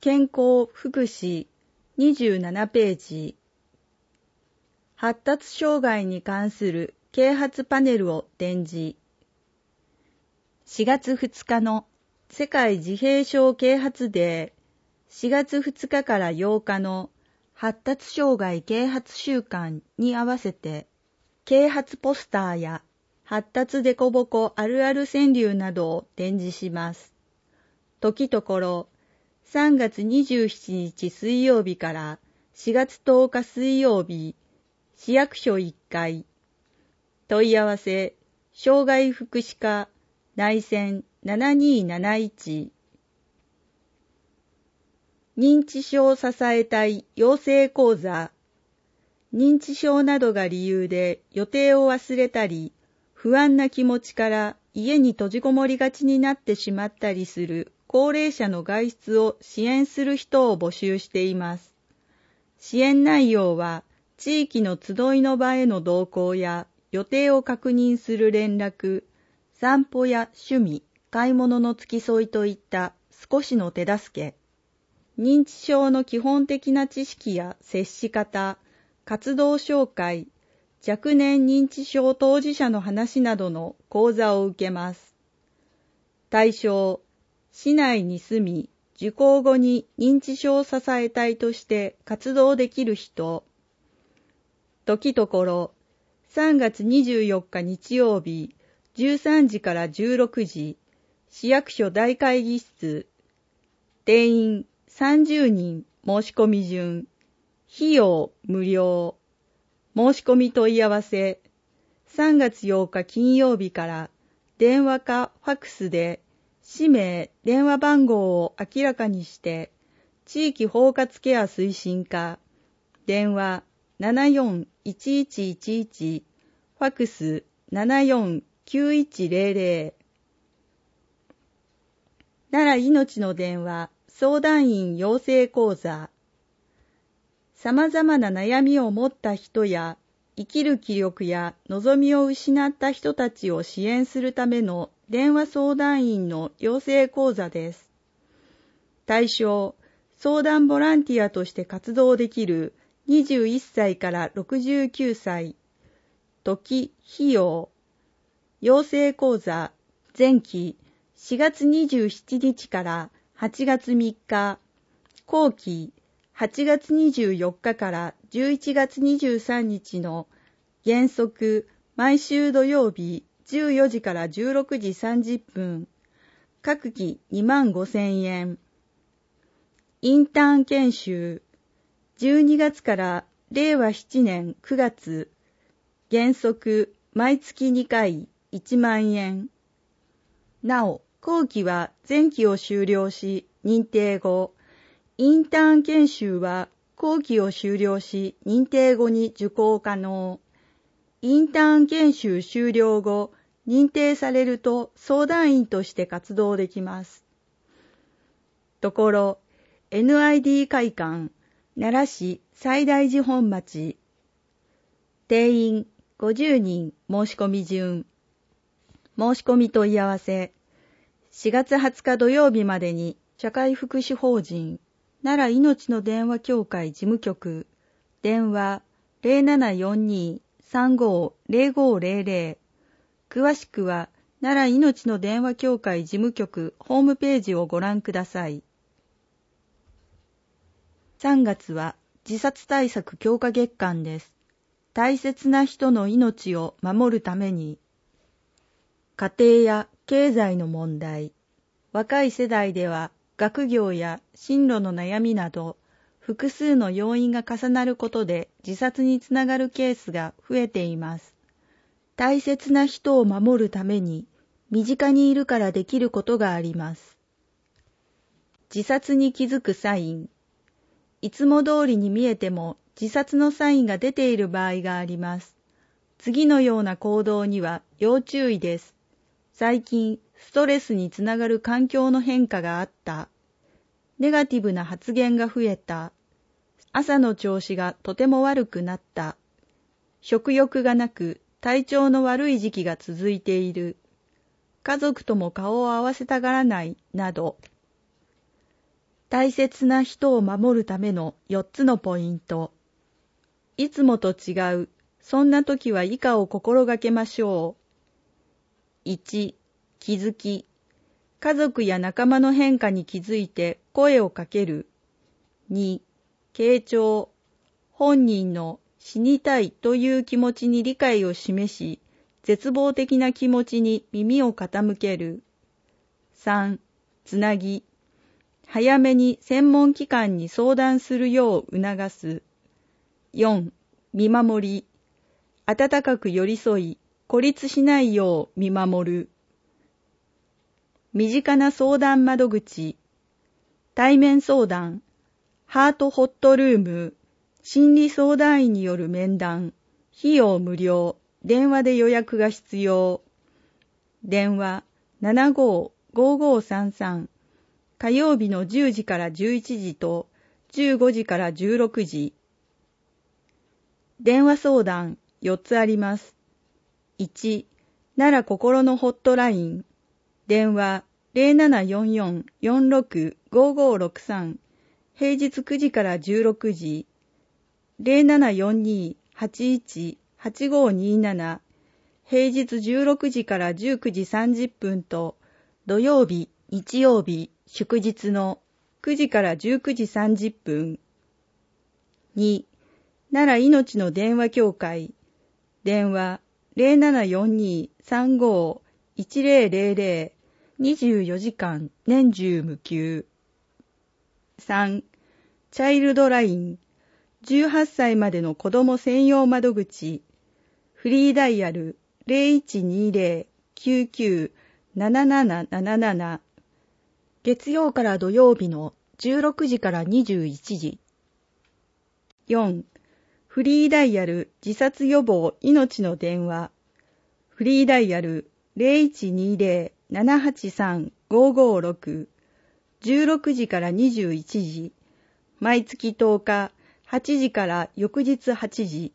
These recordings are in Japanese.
健康福祉27ページ。発達障害に関する啓発パネルを展示。4月2日の世界自閉症啓発デー、4月2日から8日の発達障害啓発週間に合わせて、啓発ポスターや発達デコボコあるある川柳などを展示します。時ところ、3月27日水曜日から4月10日水曜日、市役所1階。問い合わせ、障害福祉課内線7271。認知症支え隊養成講座。認知症などが理由で予定を忘れたり、不安な気持ちから家に閉じこもりがちになってしまったりする高齢者の外出を支援する人を募集しています。支援内容は、地域の集いの場への同行や予定を確認する連絡、散歩や趣味、買い物の付き添いといった少しの手助け、認知症の基本的な知識や接し方、活動紹介、若年認知症当事者の話などの講座を受けます。対象、市内に住み、受講後に認知症支え隊として活動できる人。時ところ、3月24日日曜日、13時から16時、市役所大会議室。定員30人申し込み順。費用無料。申し込み問い合わせ。3月8日金曜日から電話かファックスで氏名、電話番号を明らかにして、地域包括ケア推進課、電話741111、ファックス749100。奈良いのちの電話相談員養成講座。様々な悩みを持った人や、生きる気力や望みを失った人たちを支援するための電話相談員の養成講座です。対象、相談ボランティアとして活動できる21歳から69歳。時、費用。養成講座、前期4月27日から8月3日。後期8月24日から11月23日の原則毎週土曜日14時から16時30分。各期25,000円。インターン研修12月から令和7年9月。原則毎月2回1万円。なお、後期は前期を修了し認定後、インターン研修は後期を修了し認定後に受講可能。インターン研修修了後、認定されると相談員として活動できます。ところ、NID 会館、奈良市西大寺本町。定員50人申し込み順。申し込み問い合わせ。4月20日土曜日までに社会福祉法人奈良いのちの電話協会事務局。電話0742-350500。詳しくは奈良いのちの電話協会事務局ホームページをご覧ください。3月は自殺対策強化月間です。大切な人の命を守るために、家庭や経済の問題、若い世代では学業や進路の悩みなど、複数の要因が重なることで自殺につながるケースが増えています。大切な人を守るために、身近にいるからできることがあります。自殺に気づくサイン。いつも通りに見えても自殺のサインが出ている場合があります。次のような行動には要注意です。最近、ストレスにつながる環境の変化があった。ネガティブな発言が増えた。朝の調子がとても悪くなった。食欲がなく体調の悪い時期が続いている。家族とも顔を合わせたがらないなど。 大切な人を守るための4つのポイント。いつもと違う、そんな時は以下を心がけましょう。1、気づき。家族や仲間の変化に気づいて声をかける。2、傾聴。本人の死にたいという気持ちに理解を示し、絶望的な気持ちに耳を傾ける。3、つなぎ。早めに専門機関に相談するよう促す。4、見守り。温かく寄り添い、孤立しないよう見守る。身近な相談窓口。対面相談。ハートホットルーム。心理相談員による面談。費用無料。電話で予約が必要。電話755533。火曜日の10時から11時と15時から16時。電話相談4つあります。1、奈良心のホットライン。電話0744-465563。平日9時から16時。0742-81-8527。平日16時から19時30分と、土曜日、日曜日、祝日の9時から19時30分。2、奈良命の電話協会。電話0742-35-1000。24時間年中無休。3、チャイルドライン。18歳までの子供専用窓口。フリーダイヤル0120-99-7777。月曜から土曜日の16時から21時。4、フリーダイヤル自殺予防命の電話。フリーダイヤル0120-783-556。16時から21時。毎月10日、8時から翌日8時。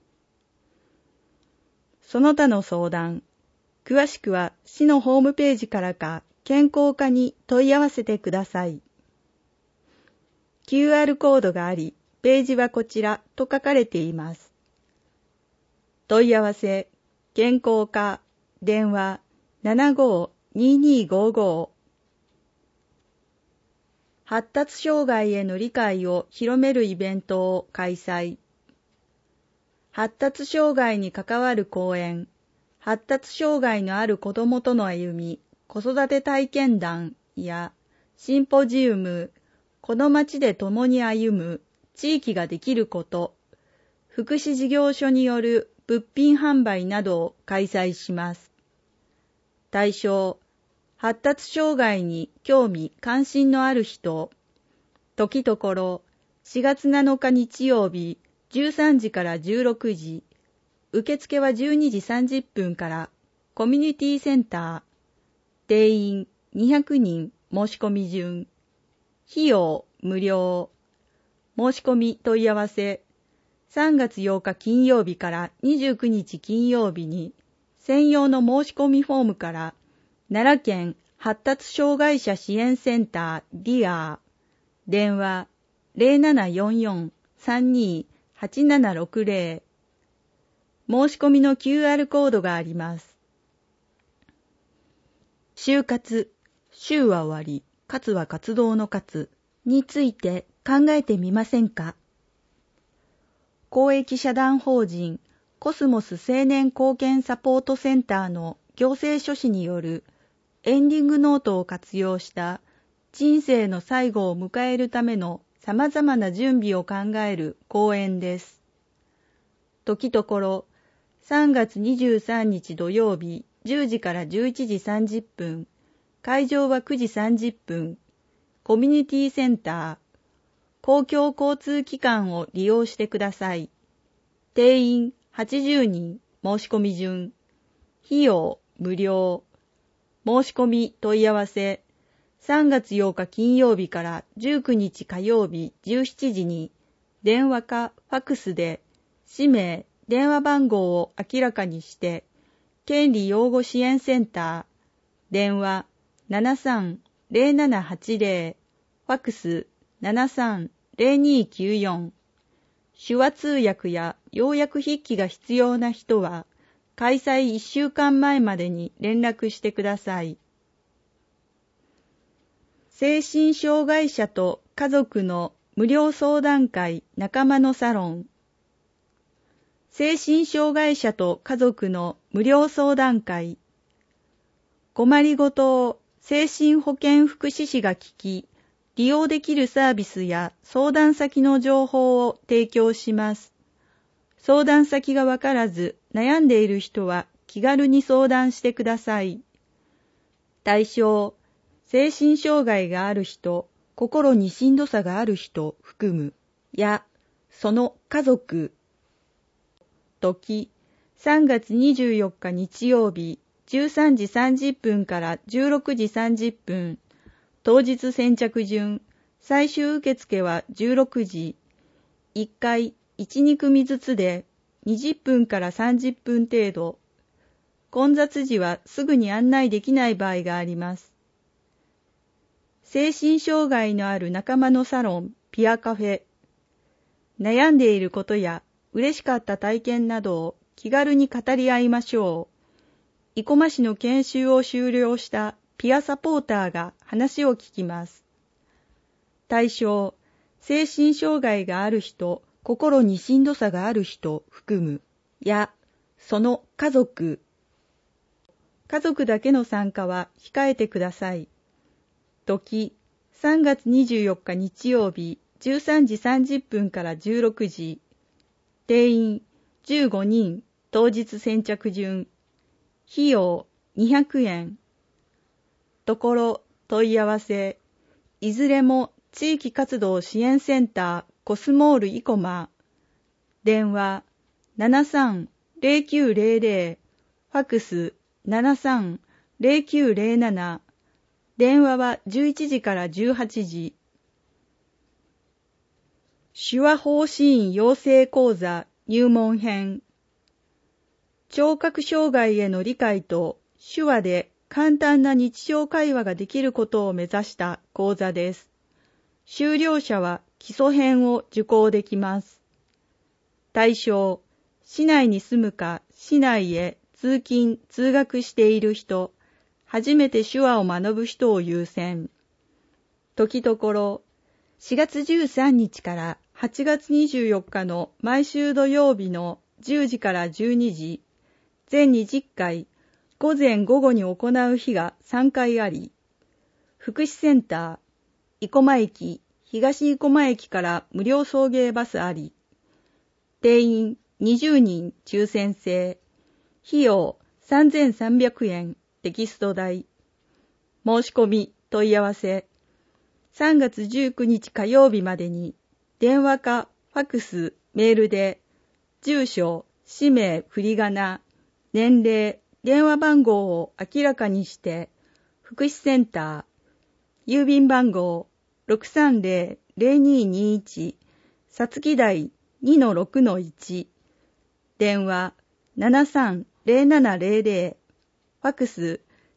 その他の相談。詳しくは市のホームページからか健康課に問い合わせてください。QR コードがあり、ページはこちらと書かれています。問い合わせ、健康課、電話75-2255。発達障害への理解を広めるイベントを開催。発達障害に関わる講演、発達障害のある子どもとの歩み、子育て体験談やシンポジウム、この町で共に歩む、地域ができること、福祉事業所による物品販売などを開催します。対象、発達障害に興味関心のある人。時ところ4月7日日曜日13時から16時。受付は12時30分から。コミュニティセンター。定員200人申し込み順。費用無料。申し込み問い合わせ。3月8日金曜日から29日金曜日に専用の申し込みフォームから奈良県発達障害者支援センター DIA 電話 0744-32-8760 申し込みの QR コードがあります。就活、就は終わり、活は活動の活について考えてみませんか？公益社団法人コスモス青年貢献サポートセンターの行政書士によるエンディングノートを活用した人生の最後を迎えるためのさまざまな準備を考える講演です。時ところ3月23日土曜日10時から11時30分、会場は9時30分、コミュニティセンター、公共交通機関を利用してください。定員80人申し込み順。費用無料。申し込み問い合わせ。3月8日金曜日から19日火曜日17時に電話かファクスで氏名、電話番号を明らかにして権利擁護支援センター電話73-0780ファクス 03-0294。手話通訳や要約筆記が必要な人は、開催1週間前までに連絡してください。精神障害者と家族の無料相談会仲間のサロン。精神障害者と家族の無料相談会。困りごとを精神保健福祉士が聞き、利用できるサービスや相談先の情報を提供します。相談先がわからず悩んでいる人は気軽に相談してください。対象、精神障害がある人、心にしんどさがある人含む、や、その家族。時、3月24日日曜日、13時30分から16時30分。当日先着順、最終受付は16時。1回1、2組ずつで20分から30分程度。混雑時はすぐに案内できない場合があります。精神障害のある仲間のサロン、ピアカフェ。悩んでいることや嬉しかった体験などを気軽に語り合いましょう。生駒市の研修を修了したピアサポーターが話を聞きます。対象、精神障害がある人、心にしんどさがある人含む、や、その家族。家族だけの参加は控えてください。時、3月24日日曜日、13時30分から16時。定員、15人、当日先着順。費用、200円。ところ、問い合わせ。いずれも地域活動支援センターコスモール生駒。電話、73-0900。ファクス、73-0907。電話は11時から18時。手話法支援養成講座入門編。聴覚障害への理解と手話で簡単な日常会話ができることを目指した講座です。修了者は基礎編を受講できます。対象、市内に住むか市内へ通勤・通学している人、初めて手話を学ぶ人を優先。時ところ、4月13日から8月24日の毎週土曜日の10時から12時、全20回、午前午後に行う日が3回あり、福祉センター、生駒駅、東生駒駅から無料送迎バスあり、定員20人抽選制、費用3300円、テキスト代。申し込み、問い合わせ。3月19日火曜日までに、電話かファクス、メールで、住所、氏名、振り仮名、年齢、電話番号を明らかにして、福祉センター、郵便番号 630-0221、さつき台 2-6-1、電話 73-0700、ファクス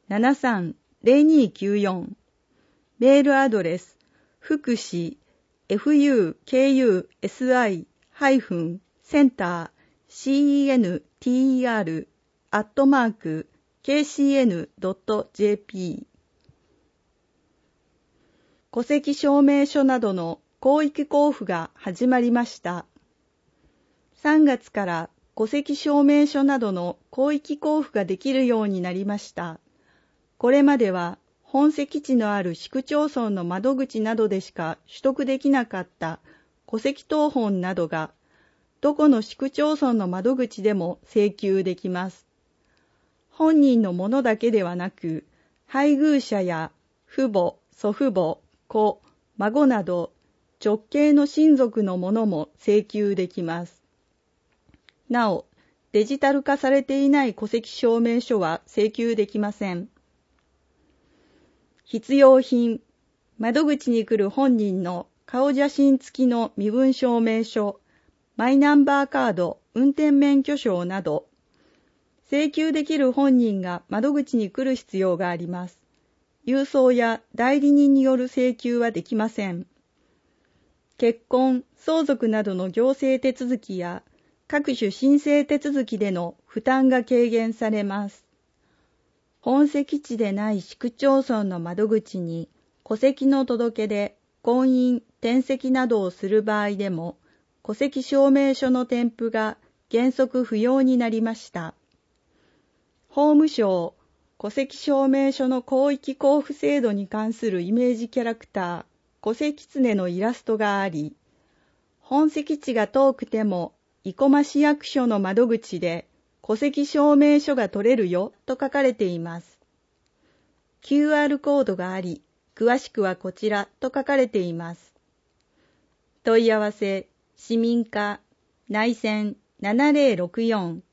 73-0294、メールアドレス、福祉、fukushi-center-center@kcn.jp。 戸籍証明書などの広域交付が始まりました。3月から戸籍証明書などの広域交付ができるようになりました。これまでは本籍地のある市区町村の窓口などでしか取得できなかった戸籍謄本などが、どこの市区町村の窓口でも請求できます。本人のものだけではなく、配偶者や父母、祖父母、子、孫など直系の親族のものも請求できます。なお、デジタル化されていない戸籍証明書は請求できません。必要品、窓口に来る本人の顔写真付きの身分証明書、マイナンバーカード、運転免許証など、請求できる本人が窓口に来る必要があります。郵送や代理人による請求はできません。 結婚、相続などの行政手続きや各種申請手続きでの負担が軽減されます。本籍地でない市区町村の窓口に戸籍の届け出、婚姻、転籍などをする場合でも、戸籍証明書の添付が原則不要になりました。法務省、戸籍証明書の広域交付制度に関するイメージキャラクター、戸籍狐のイラストがあり、本籍地が遠くても、生駒市役所の窓口で戸籍証明書が取れるよと書かれています。QR コードがあり、詳しくはこちらと書かれています。問い合わせ、市民課、内線7064